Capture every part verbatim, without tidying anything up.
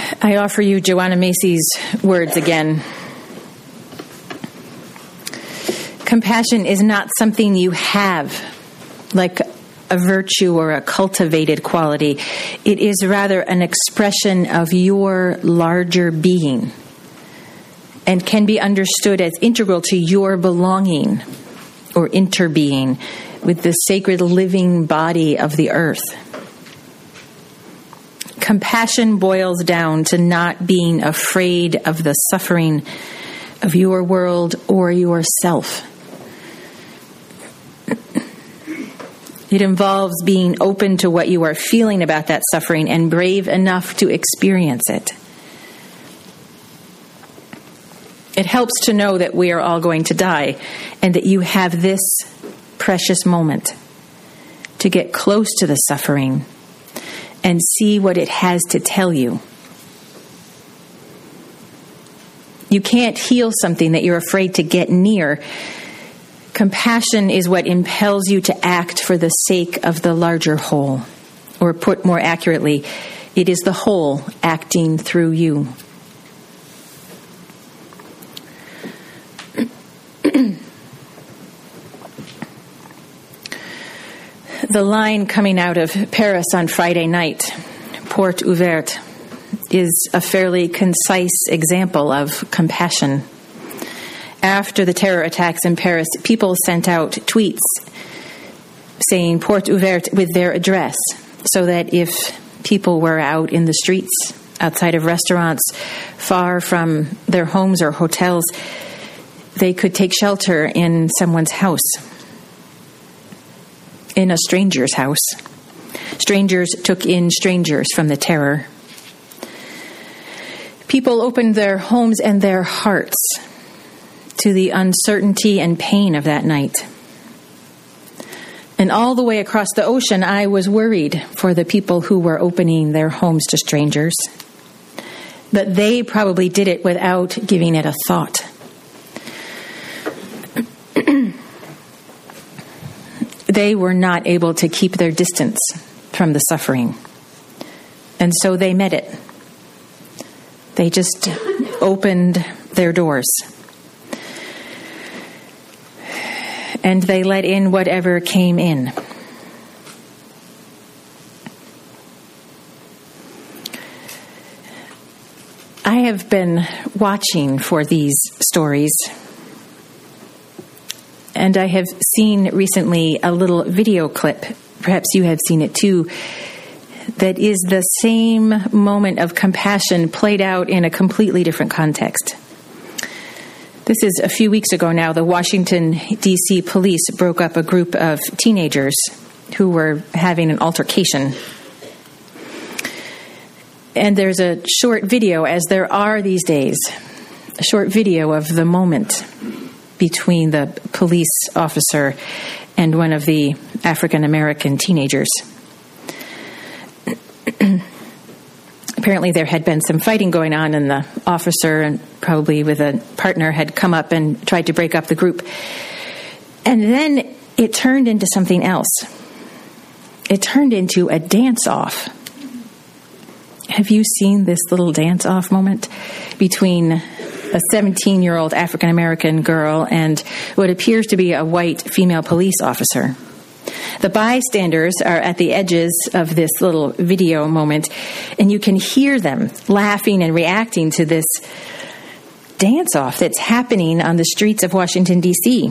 I offer you Joanna Macy's words again. Compassion is not something you have, like a virtue or a cultivated quality. It is rather an expression of your larger being and can be understood as integral to your belonging or interbeing with the sacred living body of the earth. Compassion boils down to not being afraid of the suffering of your world or yourself. It involves being open to what you are feeling about that suffering and brave enough to experience it. It helps to know that we are all going to die and that you have this precious moment to get close to the suffering and see what it has to tell you. You can't heal something that you're afraid to get near. Compassion is what impels you to act for the sake of the larger whole. Or put more accurately, it is the whole acting through you. The line coming out of Paris on Friday night, Porte Ouverte, is a fairly concise example of compassion. After the terror attacks in Paris, people sent out tweets saying Porte Ouverte with their address so that if people were out in the streets, outside of restaurants, far from their homes or hotels, they could take shelter in someone's house, in a stranger's house. Strangers took in strangers from the terror. People opened their homes and their hearts to the uncertainty and pain of that night. And all the way across the ocean, I was worried for the people who were opening their homes to strangers. But they probably did it without giving it a thought. They were not able to keep their distance from the suffering. And so they met it. They just opened their doors. And they let in whatever came in. I have been watching for these stories. And I have seen recently a little video clip, perhaps you have seen it too, that is the same moment of compassion played out in a completely different context. This is a few weeks ago now. The Washington, D C police broke up a group of teenagers who were having an altercation. And there's a short video, as there are these days, a short video of the moment between the police officer and one of the African-American teenagers. Apparently there had been some fighting going on, and the officer, and probably with a partner, had come up and tried to break up the group. And then it turned into something else. It turned into a dance-off. Have you seen this little dance-off moment between a seventeen-year-old African-American girl and what appears to be a white female police officer? The bystanders are at the edges of this little video moment, and you can hear them laughing and reacting to this dance-off that's happening on the streets of Washington, D C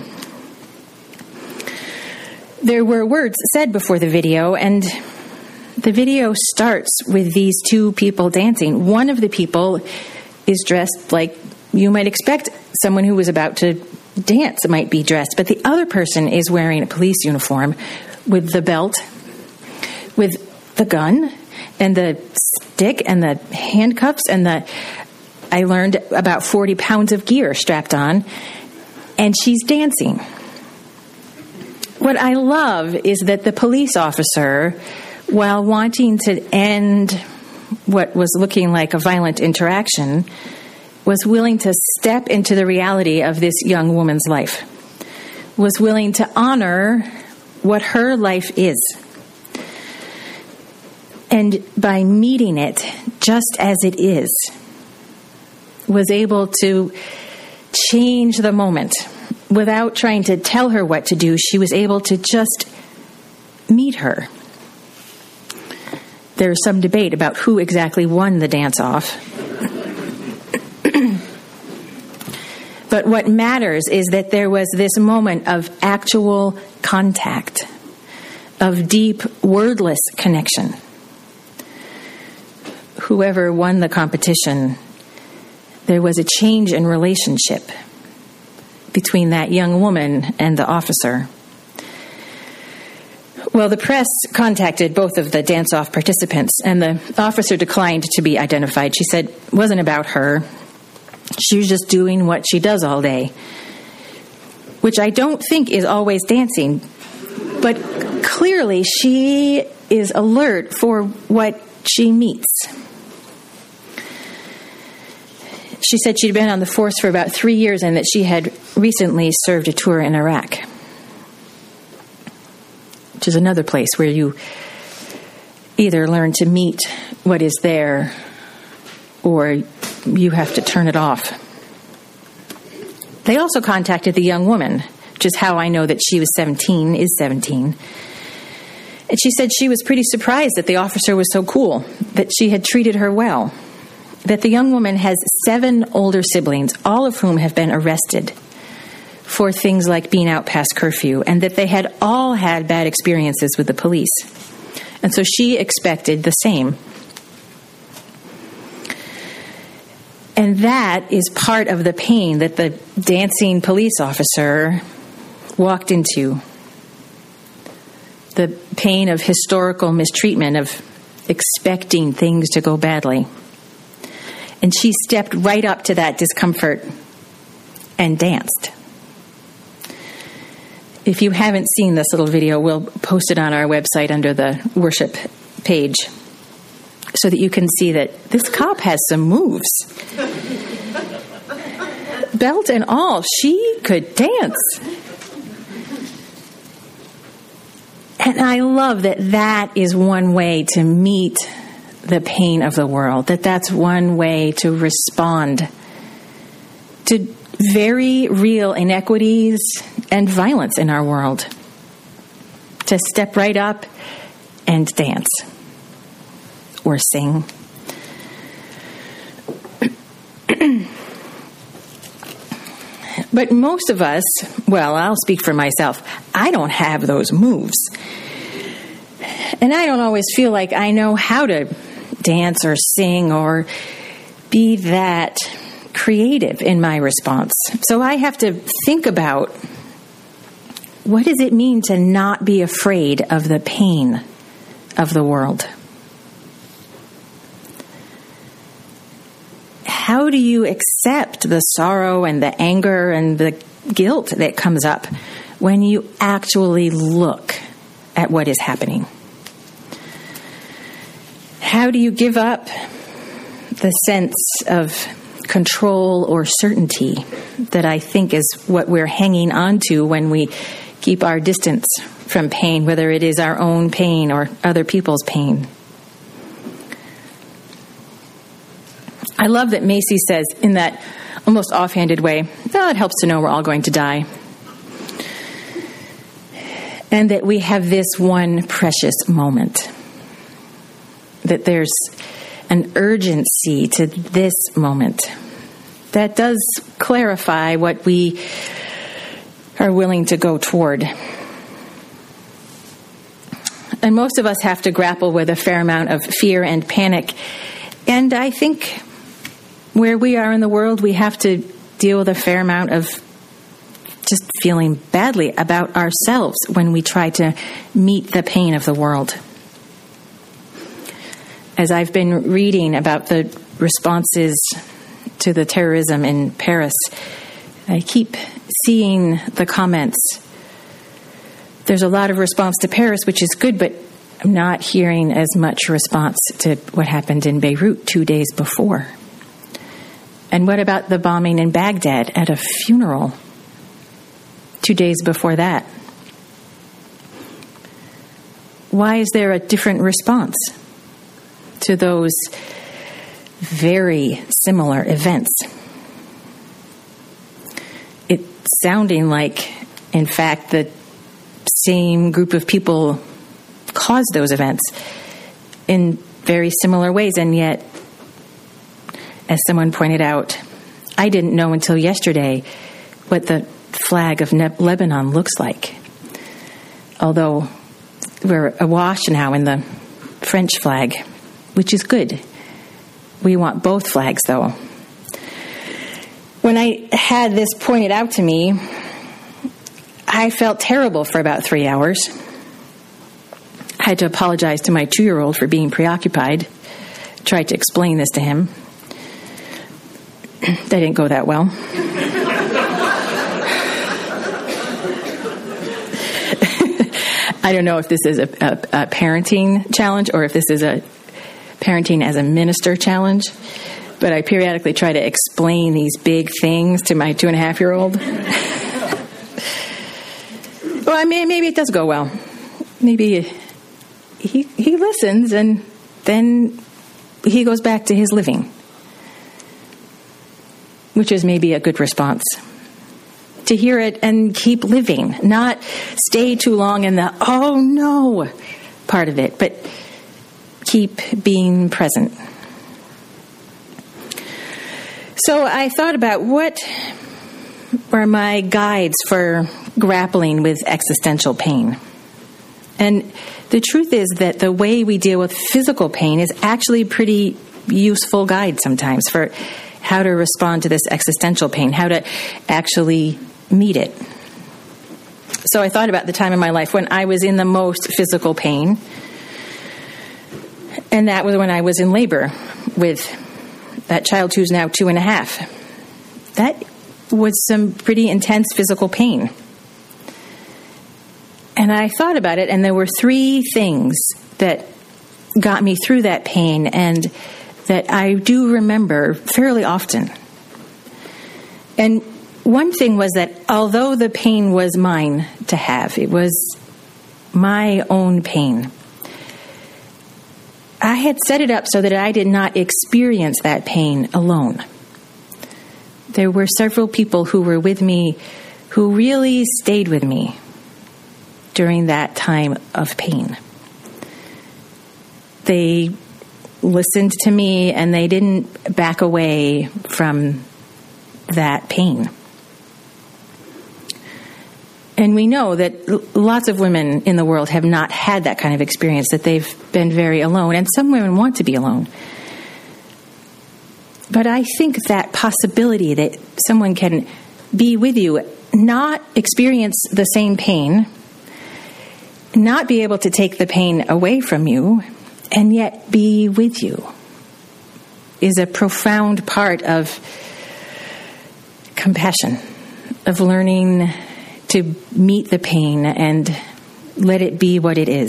There were words said before the video, and the video starts with these two people dancing. One of the people is dressed like you might expect someone who was about to dance might be dressed, but the other person is wearing a police uniform with the belt, with the gun, and the stick, and the handcuffs, and the, I learned, about forty pounds of gear strapped on, and she's dancing. What I love is that the police officer, while wanting to end what was looking like a violent interaction, was willing to step into the reality of this young woman's life, was willing to honor what her life is. And by meeting it just as it is, was able to change the moment. Without trying to tell her what to do, she was able to just meet her. There's some debate about who exactly won the dance-off. But what matters is that there was this moment of actual contact, of deep, wordless connection. Whoever won the competition, there was a change in relationship between that young woman and the officer. Well, the press contacted both of the dance-off participants, and the officer declined to be identified. She said it wasn't about her. She was just doing what she does all day, which I don't think is always dancing. But clearly she is alert for what she meets. She said she'd been on the force for about three years and that she had recently served a tour in Iraq, which is another place where you either learn to meet what is there or you have to turn it off. They also contacted the young woman, which is how I know that she was seventeen, is seventeen. And she said she was pretty surprised that the officer was so cool, that she had treated her well, that the young woman has seven older siblings, all of whom have been arrested for things like being out past curfew, and that they had all had bad experiences with the police. And so she expected the same. And that is part of the pain that the dancing police officer walked into. The pain of historical mistreatment, of expecting things to go badly. And she stepped right up to that discomfort and danced. If you haven't seen this little video, we'll post it on our website under the worship page so that you can see that this cop has some moves. Belt and all, she could dance. And I love that that is one way to meet the pain of the world, that that's one way to respond to very real inequities and violence in our world. To step right up and dance or sing. But most of us, well, I'll speak for myself, I don't have those moves. And I don't always feel like I know how to dance or sing or be that creative in my response. So I have to think about, what does it mean to not be afraid of the pain of the world? How do you accept the sorrow and the anger and the guilt that comes up when you actually look at what is happening? How do you give up the sense of control or certainty that I think is what we're hanging on to when we keep our distance from pain, whether it is our own pain or other people's pain? I love that Macy says in that almost offhanded way, oh, it helps to know we're all going to die. And that we have this one precious moment. That there's an urgency to this moment. That does clarify what we are willing to go toward. And most of us have to grapple with a fair amount of fear and panic. And I think where we are in the world, we have to deal with a fair amount of just feeling badly about ourselves when we try to meet the pain of the world. As I've been reading about the responses to the terrorism in Paris, I keep seeing the comments. There's a lot of response to Paris, which is good, but I'm not hearing as much response to what happened in Beirut two days before. And what about the bombing in Baghdad at a funeral two days before that? Why is there a different response? to those very similar events. It's sounding like, in fact, the same group of people caused those events in very similar ways, and yet, as someone pointed out, I didn't know until yesterday what the flag of ne- Lebanon looks like. Although we're awash now in the French flag, which is good. We want both flags, though. When I had this pointed out to me, I felt terrible for about three hours. I had to apologize to my two-year-old for being preoccupied. Tried to explain this to him. That didn't go that well. I don't know if this is a, a, a parenting challenge or if this is a parenting as a minister challenge, but I periodically try to explain these big things to my two and a half year old. Well, I mean, maybe it does go well. Maybe he he listens and then he goes back to his living, which is maybe a good response. To hear it and keep living, not stay too long in the, oh no, part of it, but keep being present. So I thought about what are my guides for grappling with existential pain. And the truth is that the way we deal with physical pain is actually a pretty useful guide sometimes for how to respond to this existential pain, how to actually meet it. So I thought about the time in my life when I was in the most physical pain, and that was when I was in labor with that child who's now two and a half. That was some pretty intense physical pain. And I thought about it, and there were three things that got me through that pain and that I do remember fairly often. And one thing was that although the pain was mine to have, it was my own pain, I had set it up so that I did not experience that pain alone. There were several people who were with me who really stayed with me during that time of pain. They listened to me and they didn't back away from that pain. And we know that lots of women in the world have not had that kind of experience, that they've been very alone, and some women want to be alone. But I think that possibility that someone can be with you, not experience the same pain, not be able to take the pain away from you, and yet be with you, is a profound part of compassion, of learning to meet the pain and let it be what it is.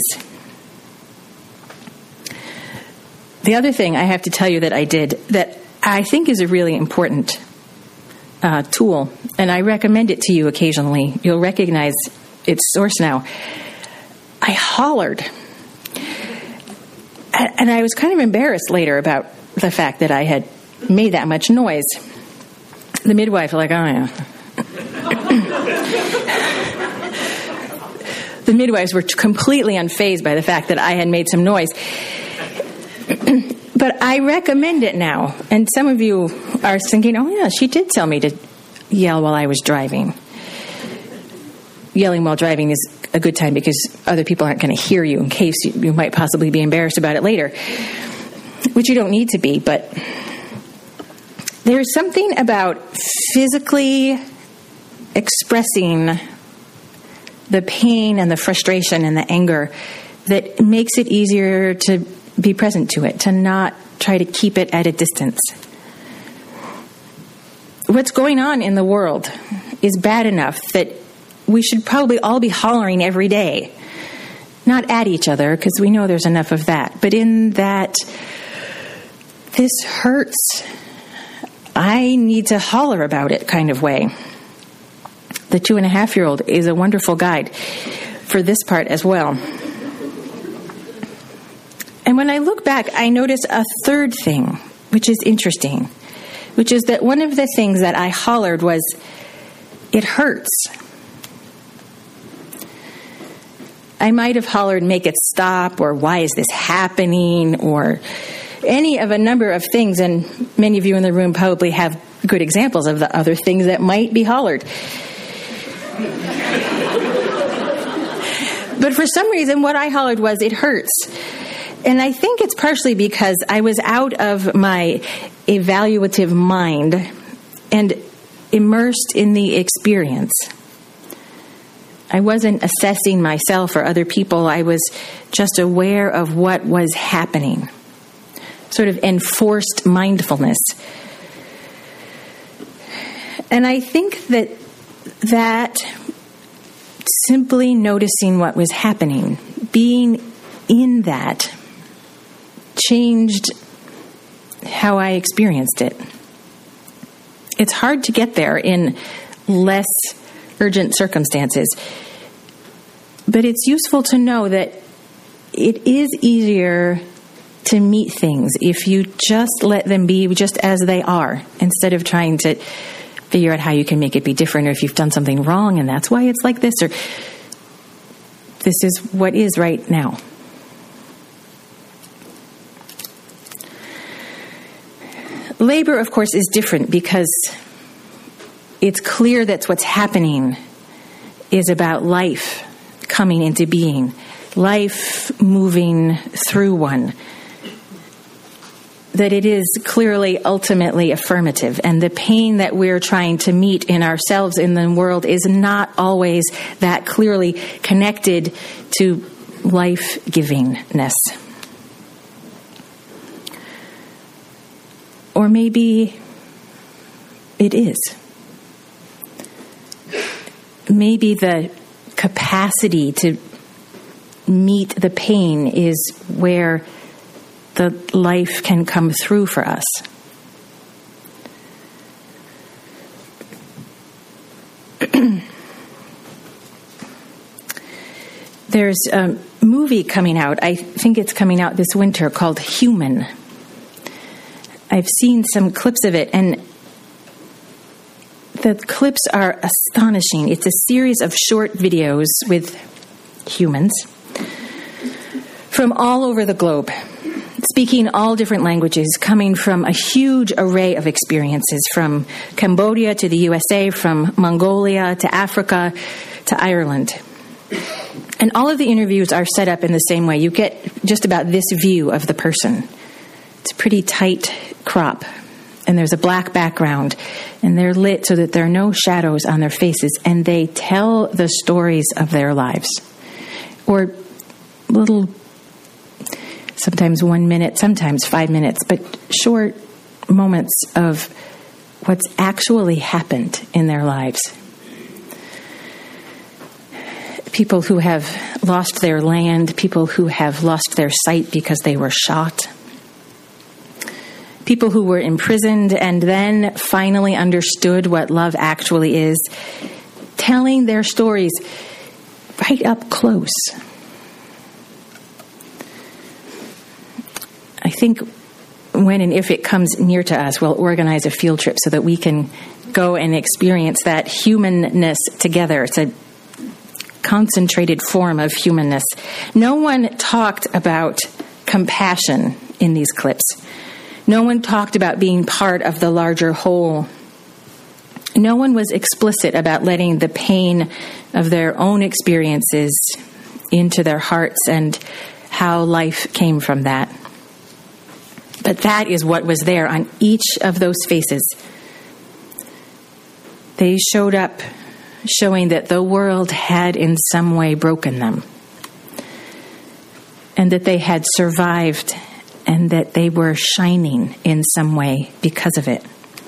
The other thing I have to tell you that I did that I think is a really important uh, tool, and I recommend it to you occasionally. You'll recognize its source now. I hollered. And I was kind of embarrassed later about the fact that I had made that much noise. The midwife was like, oh yeah. The midwives were completely unfazed by the fact that I had made some noise. But I recommend it now. And some of you are thinking, oh yeah, she did tell me to yell while I was driving. Yelling while driving is a good time because other people aren't going to hear you in case you, you might possibly be embarrassed about it later, which you don't need to be. But there's something about physically expressing the pain and the frustration and the anger that makes it easier to be present to it, to not try to keep it at a distance. What's going on in the world is bad enough that we should probably all be hollering every day. Not at each other, because we know there's enough of that. But in that, this hurts, I need to holler about it kind of way. The two and a half year old is a wonderful guide for this part as well. And when I look back, I notice a third thing, which is interesting, which is that one of the things that I hollered was, "It hurts." I might have hollered, "Make it stop," or "Why is this happening?" or any of a number of things, and many of you in the room probably have good examples of the other things that might be hollered. But for some reason, what I hollered was, "It hurts." And I think it's partially because I was out of my evaluative mind and immersed in the experience. I wasn't assessing myself or other people. I was just aware of what was happening. Sort of enforced mindfulness. And I think that that simply noticing what was happening, being in that, changed how I experienced it. It's hard to get there in less urgent circumstances, but it's useful to know that it is easier to meet things if you just let them be just as they are, instead of trying to figure out how you can make it be different, or if you've done something wrong and that's why it's like this, or this is what is right now. Labor, of course, is different because it's clear that what's happening is about life coming into being, life moving through one, that it is clearly ultimately affirmative, and the pain that we're trying to meet in ourselves in the world is not always that clearly connected to life-givingness. Or maybe it is. Maybe the capacity to meet the pain is where the life can come through for us. There's a movie coming out, I think it's coming out this winter, called Human. I've seen some clips of it, and the clips are astonishing. It's a series of short videos with humans from all over the globe, speaking all different languages, coming from a huge array of experiences, from Cambodia to the U S A, from Mongolia to Africa to Ireland. And all of the interviews are set up in the same way. You get just about this view of the person. It's a pretty tight crop, and there's a black background, and they're lit so that there are no shadows on their faces, and they tell the stories of their lives. Or little, sometimes one minute, sometimes five minutes, but short moments of what's actually happened in their lives. People who have lost their land, people who have lost their sight because they were shot, people who were imprisoned and then finally understood what love actually is, telling their stories right up close. I think when and if it comes near to us, we'll organize a field trip so that we can go and experience that humanness together. It's a concentrated form of humanness. No one talked about compassion in these clips. No one talked about being part of the larger whole. No one was explicit about letting the pain of their own experiences into their hearts and how life came from that. But that is what was there on each of those faces. They showed up showing that the world had in some way broken them, and that they had survived, and that they were shining in some way because of it.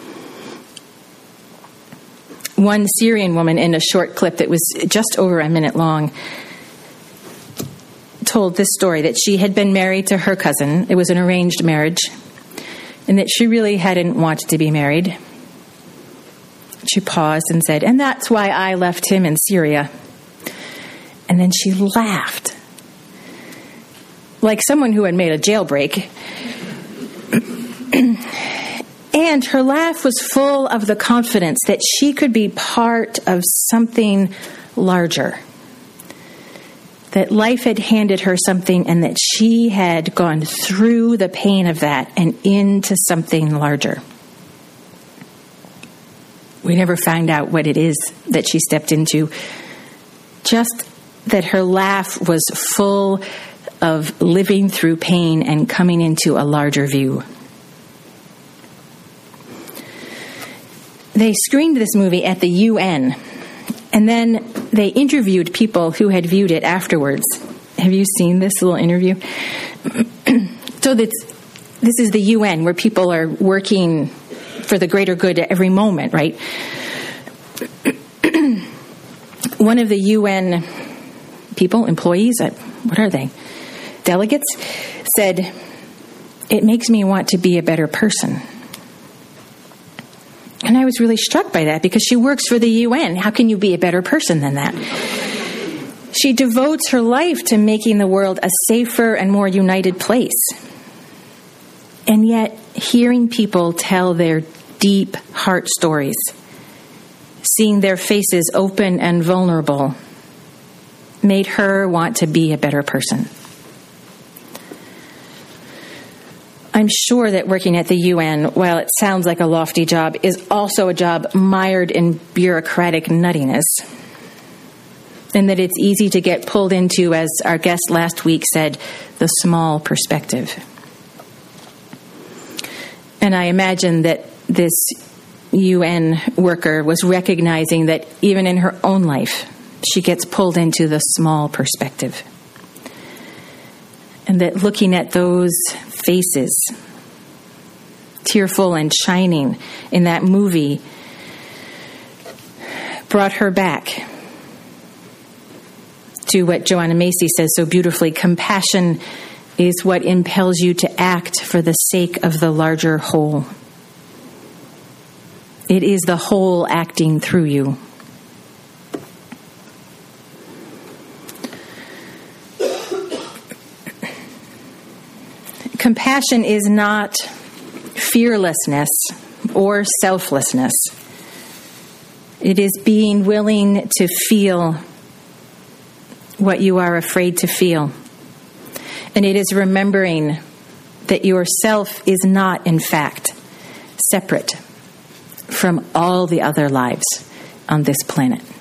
One Syrian woman in a short clip that was just over a minute long told this story, that she had been married to her cousin. It was an arranged marriage, and that she really hadn't wanted to be married. She paused and said, "And that's why I left him in Syria." And then she laughed. like someone who had made a jailbreak. And her laugh was full of the confidence that she could be part of something larger. That life had handed her something and that she had gone through the pain of that and into something larger. We never find out what it is that she stepped into. Just that her laugh was full of living through pain and coming into a larger view. They screened this movie at the U N, and then they interviewed people who had viewed it afterwards. Have you seen this little interview? So this, this is the U N, where people are working for the greater good at every moment, right? One of the U N people, employees, what are they? Delegates, said, "It makes me want to be a better person." And I was really struck by that because she works for the U N. How can you be a better person than that? She devotes her life to making the world a safer and more united place. And yet, hearing people tell their deep heart stories, seeing their faces open and vulnerable, made her want to be a better person. I'm sure that working at the U N, while it sounds like a lofty job, is also a job mired in bureaucratic nuttiness. And that it's easy to get pulled into, as our guest last week said, the small perspective. And I imagine that this U N worker was recognizing that even in her own life, she gets pulled into the small perspective. And that looking at those faces, tearful and shining in that movie, brought her back to what Joanna Macy says so beautifully: compassion is what impels you to act for the sake of the larger whole. It is the whole acting through you. Compassion is not fearlessness or selflessness. It is being willing to feel what you are afraid to feel. And it is remembering that yourself is not, in fact, separate from all the other lives on this planet.